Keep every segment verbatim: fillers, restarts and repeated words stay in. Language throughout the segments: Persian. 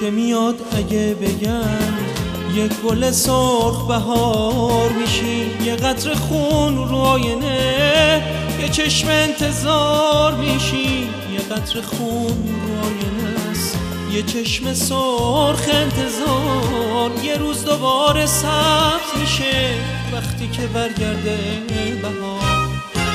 که میاد اگه بگم یک گل سرخ بهار میشی، یه قطره خون رو آینه یه چشم انتظار میشی، یه قطره خون رو آینه است یه چشم سرخ انتظار. یه روز دوباره سبز میشه وقتی که برگرده بهار.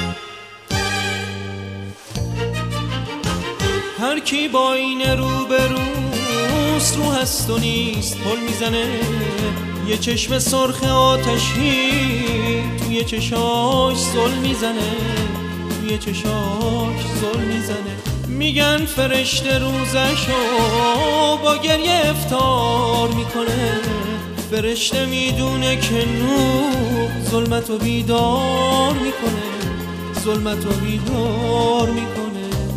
هر کی با این رو به روست رو هست و نیست پل میزنه، یه چشم سرخ آتشی توی چشاش زل میزنه، توی چشاش زل میزنه. میگن فرشته روزشو با گریه افطار میکنه، فرشته میدونه که نور ظلمتو بیدار میکنه، ظلمتو بیدار میکنه.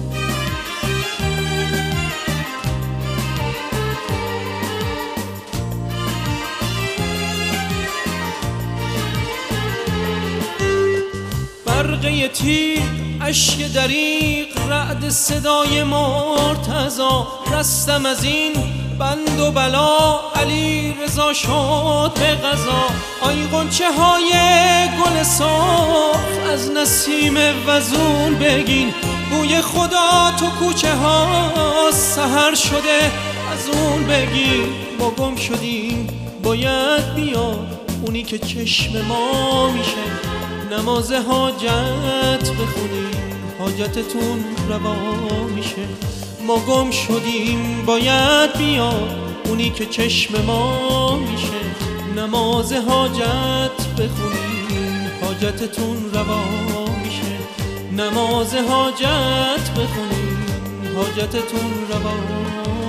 برقه تیر اشک دریق رعد صدای مرتضا، رستم از این بند و بلا علی رضا شد به قضا. آی غنچه های گل سرخ از نسیم وزون بگین، بوی خدا تو کوچه ها سحر شده از اون بگین. ما گم شدیم باید بیاد اونی که چشم ما میشه، نماز حاجت بخونیم حاجتتون روا میشه. ما گم شدیم باید بیاد اونی که چشم ما میشه، نماز حاجت بخونیم حاجتتون روا میشه، نماز حاجت بخونیم حاجتتون روا